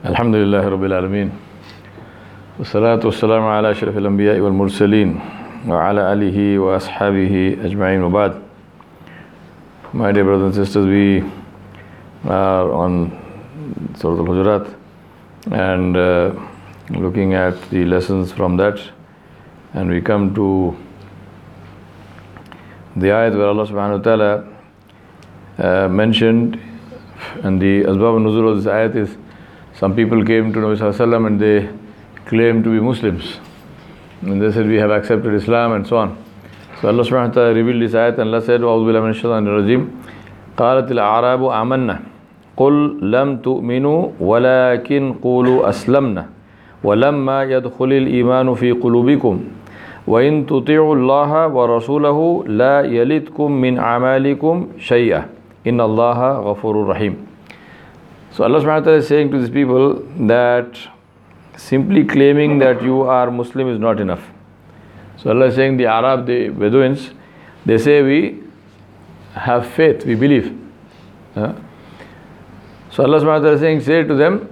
Alhamdulillah Rabbil Alameen. Wassalatu wassalamu ala ashrafil anbiya'i wal mursaleen wa ala alihi wa ashabihi ajma'in wa ba'd. My dear brothers and sisters, we are on Surah Al-Hujurat and looking at the lessons from that, and we come to the ayat where Allah subhanahu wa ta'ala mentioned, and the asbab al-nuzul of this ayat is some people came to Nabi sallallahu alaihi wasallam and they claimed to be Muslims, and they said we have accepted Islam and so on. So Allah subhanahu wa ta'ala revealed this ayat, and Allah said, "A'udhu billahi minash shaitanir rajim. قالت الأعراب آمنا قل لم تؤمنوا ولكن قولوا أسلمنا ولما يدخل الإيمان في قلوبكم وإن تطيعوا الله ورسوله لا يلدكم من أعمالكم شيئا إن الله غفور رحيم." So Allah subhanahu wa ta'ala is saying to these people that simply claiming that you are Muslim is not enough. So Allah is saying the Arab, the Bedouins, they say we have faith, we believe. So Allah subhanahu wa ta'ala is saying, say to them,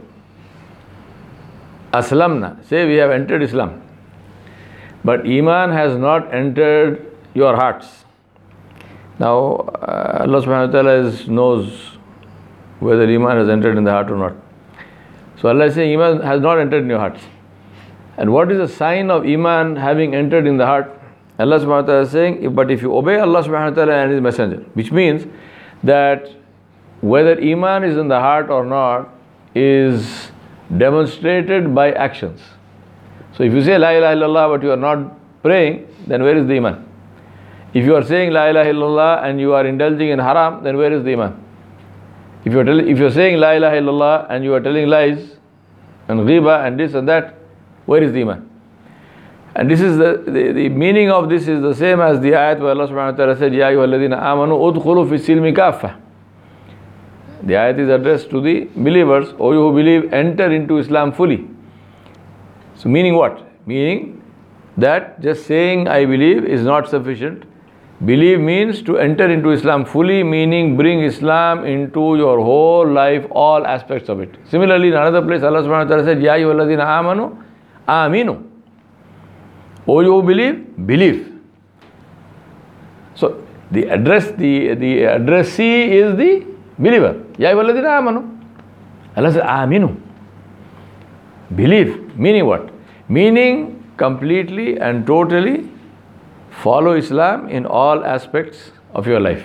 Aslamna, say we have entered Islam. But Iman has not entered your hearts. Now Allah subhanahu wa ta'ala knows whether Iman has entered in the heart or not. So Allah is saying Iman has not entered in your hearts. And what is a sign of Iman having entered in the heart? Allah subhanahu wa ta'ala is saying, but if you obey Allah subhanahu wa ta'ala and His Messenger, which means that whether Iman is in the heart or not is demonstrated by actions. So if you say La ilaha illallah but you are not praying, then where is the Iman? If you are saying La ilaha illallah and you are indulging in haram, then where is the Iman? If you are saying La ilaha illallah and you are telling lies and ghiba and this and that, where is the Iman? And this is the meaning of this is the same as the ayat where Allah subhanahu wa ta'ala said, Ya ayyuhalladhina amanu udkhulu fi silmi kaffa. The ayat is addressed to the believers, O you who believe, enter into Islam fully. So meaning what? Meaning that just saying I believe is not sufficient. Believe means to enter into Islam fully, meaning bring Islam into your whole life, all aspects of it. Similarly, in another place, Allah subhanahu wa ta'ala said, Ya ayyuhalladhina amanu, aminu. O you who believe, believe. So the addressee is the believer. Ya ayyuhalladhina amanu. Allah said, aminu. Believe. Meaning what? Meaning completely and totally follow Islam in all aspects of your life.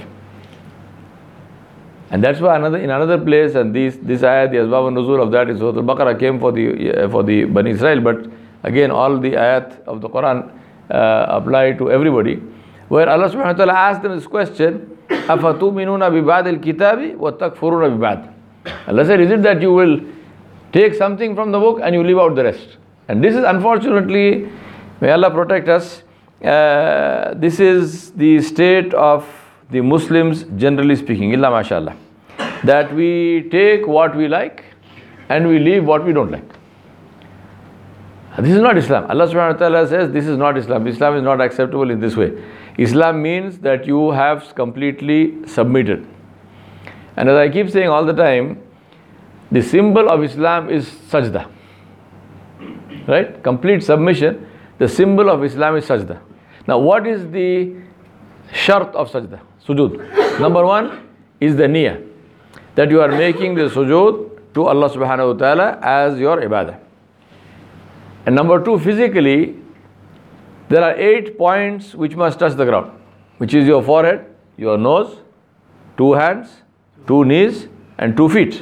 And that's why in another place, and this ayat, the asbab al-nuzul of that is Surah Al-Baqarah came for the Bani Israel, but again all the ayat of the Quran apply to everybody, where Allah subhanahu wa ta'ala asked them this question, أَفَتُؤْمِنُونَ بِبَعْدِ الْكِتَابِ وَتَكْفُرُونَ بِبَعْدِ. Allah said, is it that you will take something from the book and you leave out the rest? And this is unfortunately, may Allah protect us, this is the state of the Muslims generally speaking, illa mashallah, that we take what we like and we leave what we don't like. This is not Islam. Allah subhanahu wa ta'ala says this is not Islam. Islam is not acceptable in this way. Islam means that you have completely submitted. And as I keep saying all the time, the symbol of Islam is sajda. Right? Complete submission. The symbol of Islam is sajda. Now what is the shart of sajda? Sujood. Number one is the niyyah. That you are making the sujood to Allah subhanahu wa ta'ala as your ibadah. And number two, physically, there are 8 points which must touch the ground, which is your forehead, your nose, 2 hands, 2 knees, and 2 feet.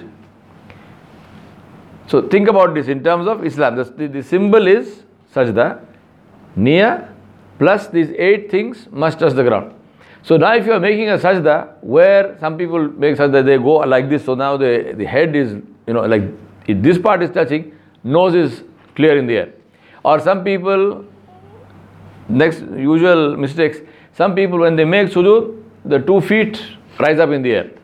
So think about this in terms of Islam. The symbol is sajda, niyyah, plus these 8 things must touch the ground. So now if you are making a sajda, where some people make sajda, they go like this, so now the head is, like if this part is touching, nose is clear in the air. Or some people, next usual mistakes, some people when they make sujood, the 2 feet rise up in the air.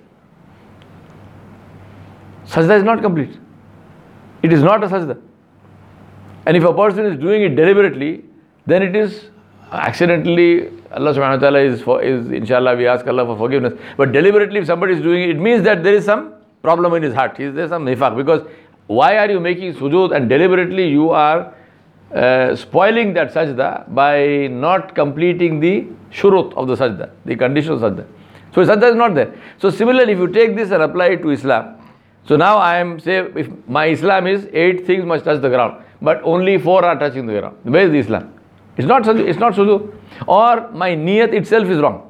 Sajda is not complete. It is not a sajda. And if a person is doing it deliberately, then it is accidentally. Allah subhanahu wa ta'ala is inshallah, we ask Allah for forgiveness. But deliberately if somebody is doing it, it means that there is some problem in his heart. There is some nifaq, because why are you making sujood and deliberately you are spoiling that sajda by not completing the shurut of the sajda, the condition of sajda. So sajda is not there. So similarly, if you take this and apply it to Islam, so now I am say if my Islam is 8 things must touch the ground, but only 4 are touching the ground. Where is the Islam? It's not sujood. Or my niyat itself is wrong.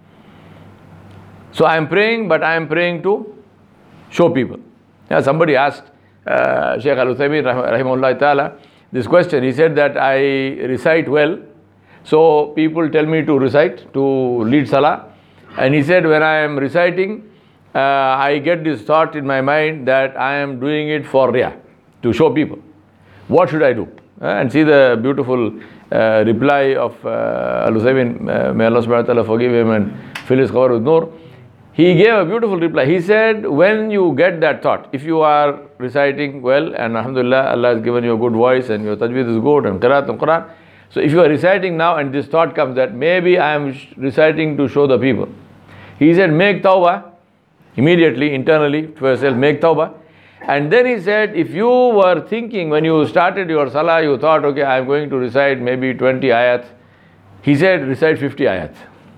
So I am praying, but I am praying to show people. Yeah, somebody asked Shaykh Al-Uthaymeen rahimahullah ta'ala this question. He said that I recite well, so people tell me to recite, to lead salah. And he said when I am reciting, I get this thought in my mind that I am doing it for riyah, to show people. What should I do? And see the beautiful reply of Al-Uthaymeen, may Allah subhanahu wa ta'ala forgive him and fill his qabr with nur. He gave a beautiful reply. He said, when you get that thought, if you are reciting well, and alhamdulillah, Allah has given you a good voice and your tajweed is good and qiraat and Quran. So if you are reciting now and this thought comes that maybe I am reciting to show the people. He said, make tawbah immediately, internally, to yourself, make tawbah. And then he said, if you were thinking when you started your salah, you thought, okay, I am going to recite maybe 20 ayat. He said, recite 50 ayat.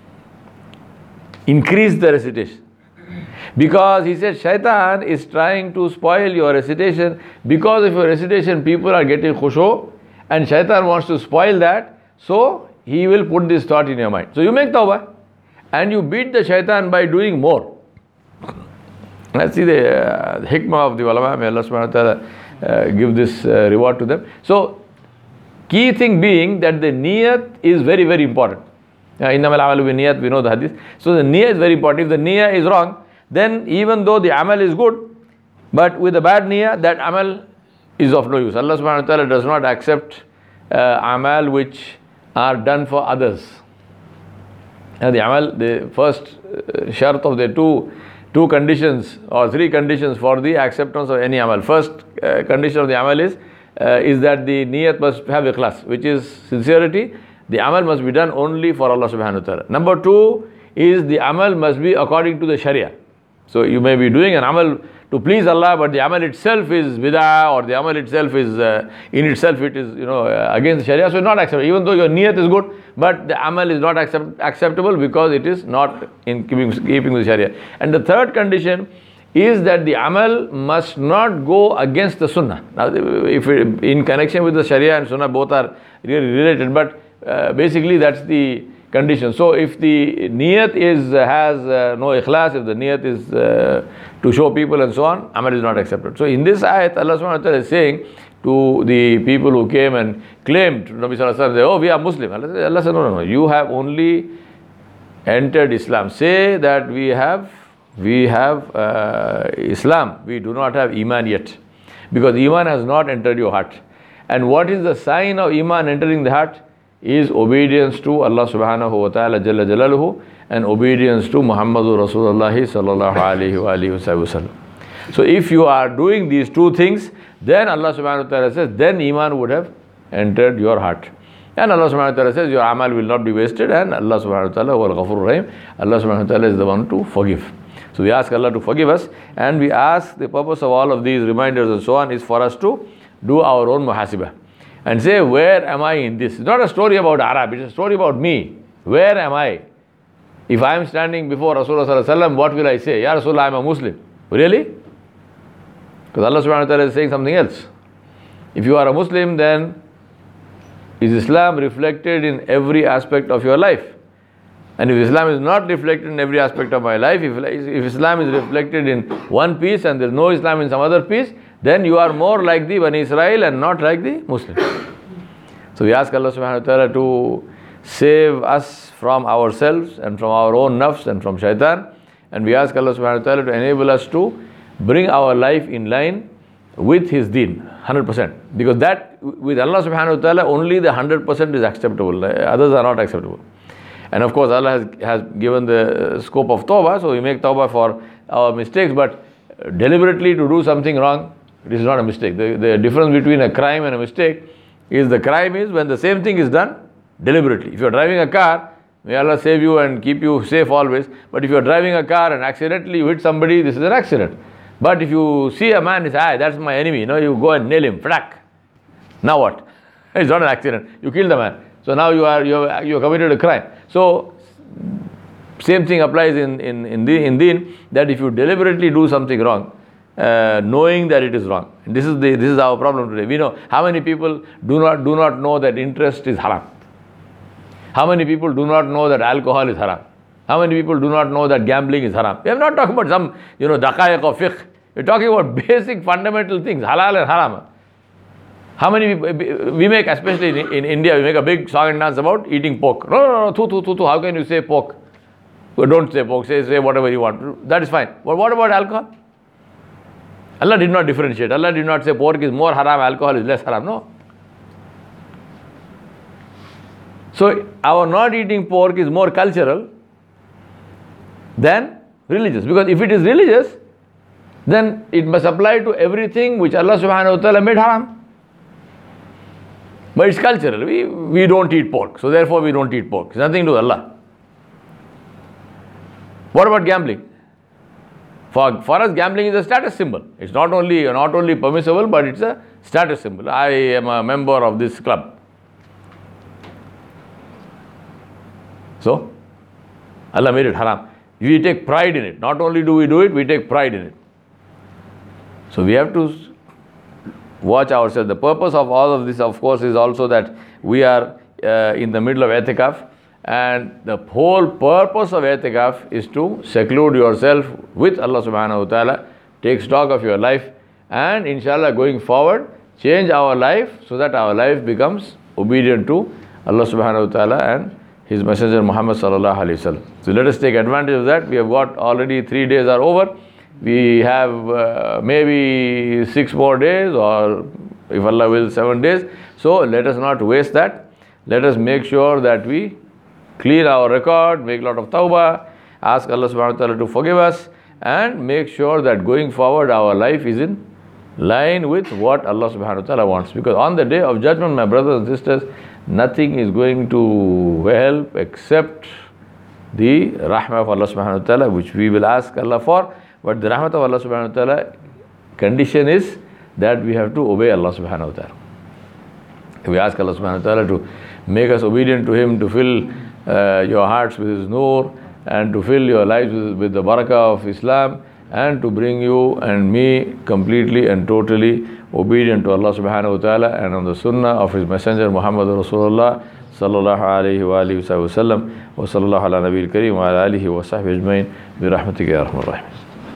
Increase the recitation. Because he said, shaitan is trying to spoil your recitation. Because of your recitation, people are getting khushu, and shaitan wants to spoil that. So he will put this thought in your mind. So you make tawbah, and you beat the shaitan by doing more. Let's see the hikmah of the ulama. May Allah subhanahu wa ta'ala give this reward to them. So, key thing being that the niyat is very, very important. Innamal amalu bin niyat, we know the hadith. So the niyyah is very important. If the niyyah is wrong, then even though the amal is good, but with a bad niyyah, that amal is of no use. Allah subhanahu wa ta'ala does not accept amal which are done for others. The amal, the first shart of the two conditions or 3 conditions for the acceptance of any amal. First condition of the amal is that the niyat must have ikhlas, which is sincerity. The amal must be done only for Allah subhanahu wa ta'ala. Number 2 is the amal must be according to the sharia. So you may be doing an amal to please Allah, but the amal itself is bid'ah, or the amal itself is in itself it is against the sharia, so it's not acceptable. Even though your niyat is good, but the amal is not acceptable because it is not in keeping with sharia. And the third condition is that the amal must not go against the sunnah. Now, if in connection with the sharia and sunnah, both are really related, but basically that's the condition. So if the niyat has no ikhlas, if the niyat is to show people and so on, amal is not accepted. So in this ayat, Allah subhanahu wa ta'ala is saying to the people who came and claimed to Nabi sallallahu alaihi wasallam, oh, we are Muslim. Allah said, no, you have only entered Islam. Say that we have Islam. We do not have Iman yet, because Iman has not entered your heart. And what is the sign of Iman entering the heart? Is obedience to Allah subhanahu wa ta'ala jalla jalaluhu, and obedience to Muhammadur Rasulullah sallallahu alayhi wa alihi wa sallam. So if you are doing these 2 things, then Allah subhanahu wa ta'ala says, then Iman would have entered your heart. And Allah subhanahu wa ta'ala says, your amal will not be wasted, and Allah subhanahu wa ta'ala wal ghafurur rahim. Allah subhanahu wa ta'ala is the one to forgive. So we ask Allah to forgive us, and we ask, the purpose of all of these reminders and so on is for us to do our own muhasibah and say, where am I in this? It's not a story about Arab, it's a story about me. Where am I? If I am standing before Rasulullah sallallahu alaihi wasallam, what will I say? Ya Rasulullah, I am a Muslim. Really? Because Allah subhanahu wa ta'ala is saying something else. If you are a Muslim, then is Islam reflected in every aspect of your life? And if Islam is not reflected in every aspect of my life, if Islam is reflected in one piece and there is no Islam in some other piece, then you are more like the Bani Israel and not like the Muslims. So we ask Allah subhanahu wa ta'ala to save us from ourselves and from our own nafs and from shaitan. And we ask Allah subhanahu wa ta'ala to enable us to bring our life in line with His deen, 100%. Because that, with Allah subhanahu wa ta'ala, only the 100% is acceptable. Others are not acceptable. And of course, Allah has given the scope of tawbah, so we make tawbah for our mistakes, but deliberately to do something wrong, it is not a mistake. The difference between a crime and a mistake is, the crime is when the same thing is done deliberately. If you are driving a car, may Allah save you and keep you safe always, but if you are driving a car and accidentally you hit somebody, this is an accident. But if you see a man, you say, that's my enemy, you go and nail him, frack. Now what? It's not an accident. You killed the man. So now you have committed a crime. So same thing applies in Deen, that if you deliberately do something wrong, knowing that it is wrong. This is our problem today. We know how many people do not know that interest is haram. How many people do not know that alcohol is haram? How many people do not know that gambling is haram? We are not talking about some, daqaiq or fiqh. We are talking about basic fundamental things, halal and haram. How many people, we make, especially in India, we make a big song and dance about eating pork. No, how can you say pork? Well, don't say pork, say whatever you want. That is fine. But what about alcohol? Allah did not differentiate. Allah did not say pork is more haram, alcohol is less haram. No. So our not eating pork is more cultural than religious. Because if it is religious, then it must apply to everything which Allah subhanahu wa ta'ala made haram. But it's cultural. We don't eat pork. So therefore we don't eat pork. It's nothing to do with Allah. What about gambling? For us, gambling is a status symbol. It's not only permissible, but it's a status symbol. I am a member of this club. So, Allah made it haram. We take pride in it. Not only do we do it, we take pride in it. So we have to watch ourselves. The purpose of all of this, of course, is also that we are in the middle of i'tikaf. And the whole purpose of i'tikaf is to seclude yourself with Allah subhanahu wa ta'ala, take stock of your life, and inshallah going forward, change our life so that our life becomes obedient to Allah subhanahu wa ta'ala and His Messenger Muhammad sallallahu alayhi wa sallam. So let us take advantage of that. We have got already 3 days are over. We have maybe 6 more days, or if Allah wills 7 days. So let us not waste that. Let us make sure that we clear our record, make a lot of tawbah, ask Allah subhanahu wa ta'ala to forgive us, and make sure that going forward our life is in line with what Allah subhanahu wa ta'ala wants. Because on the day of judgment, my brothers and sisters, nothing is going to help except the rahmah of Allah subhanahu wa ta'ala, which we will ask Allah for. But the rahmah of Allah subhanahu wa ta'ala condition is that we have to obey Allah subhanahu wa ta'ala. We ask Allah subhanahu wa ta'ala to make us obedient to Him, to fill your hearts with His nur, and to fill your lives with the barakah of Islam, and to bring you and me completely and totally obedient to Allah subhanahu wa ta'ala and on the sunnah of His Messenger Muhammad Rasulullah sallallahu alayhi wa alihi wa sallam, wa sallallahu ala nabiyil kareem wa ala alihi wa sahbihi ajmain bi rahmatika ya arhamar rahimin.